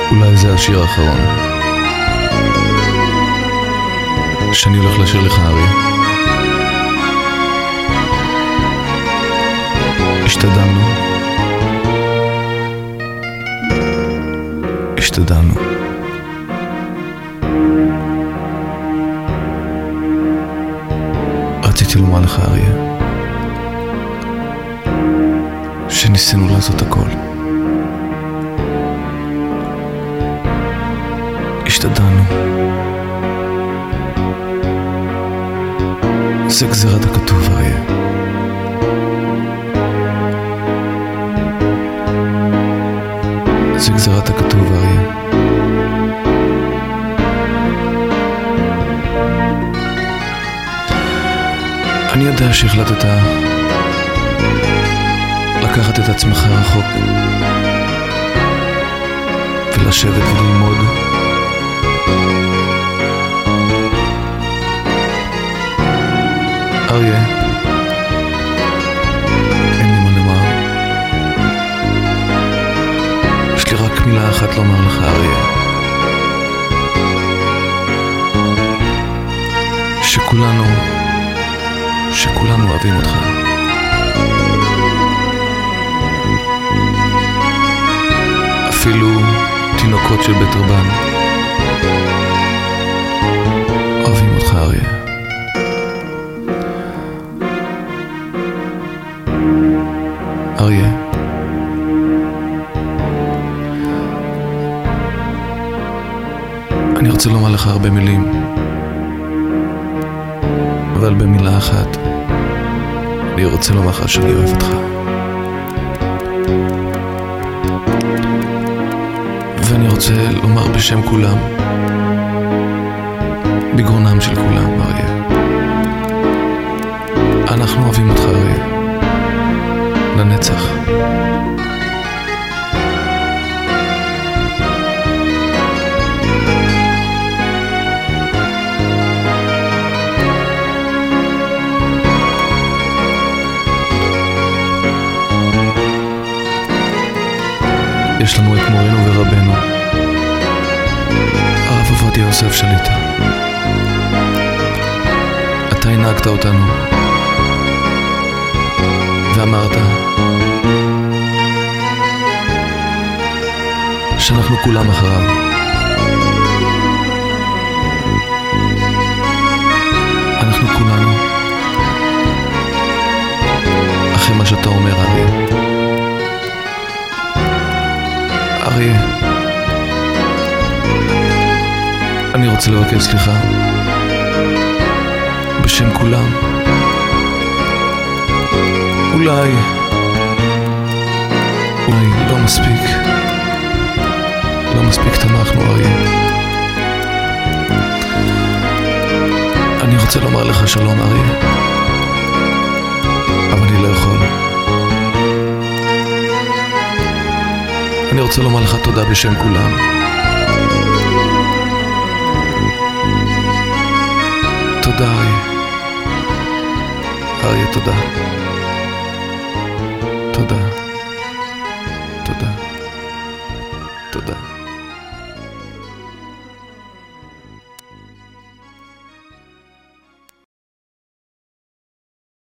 אולי זה השיר האחרון שאני הולך לשיר לך, אריה. השתדלנו, השתדלנו. רציתי לומר לך, אריה, שניסינו לעשות הכל. השתדלנו. זה גזירת הכתוב, אריה. זה גזירת הכתוב, אריה. אני יודע שהחלטת לקחת את עצמך רחוק ולשבת וללמוד. אריה, אין לי מה לומר. יש לי רק מילה אחת לומר לך, אריה. שכולנו אוהבים אותך. אפילו תינוקות של בית רבן אוהבים אותך, אריה. אריה, אני רוצה לומר לך הרבה מילים, אבל במילה אחת אני רוצה לומר לך שאני אוהב אותך. ואני רוצה לומר בשם כולם, בגרונם של כולם, אריה, אנחנו אוהבים אותך, אריה, לנצח. יש לנו את מורנו ורבנו, הרב עובדיה יוסף שליט"א. אתה הנהגת אותנו ואמרת שאנחנו כולם אחריו. אנחנו כולנו אחרי מה שאתה אומר, אריה. אריה, אני רוצה לבקש סליחה בשם כולם. אולי לא מספיק תמכנו, אריה. אני רוצה לומר לך שלום, אריה, אבל אני לא יכול. אני רוצה לומר לך תודה בשם כולם. תודה, אריה. אריה, תודה. תודה. תודה. תודה.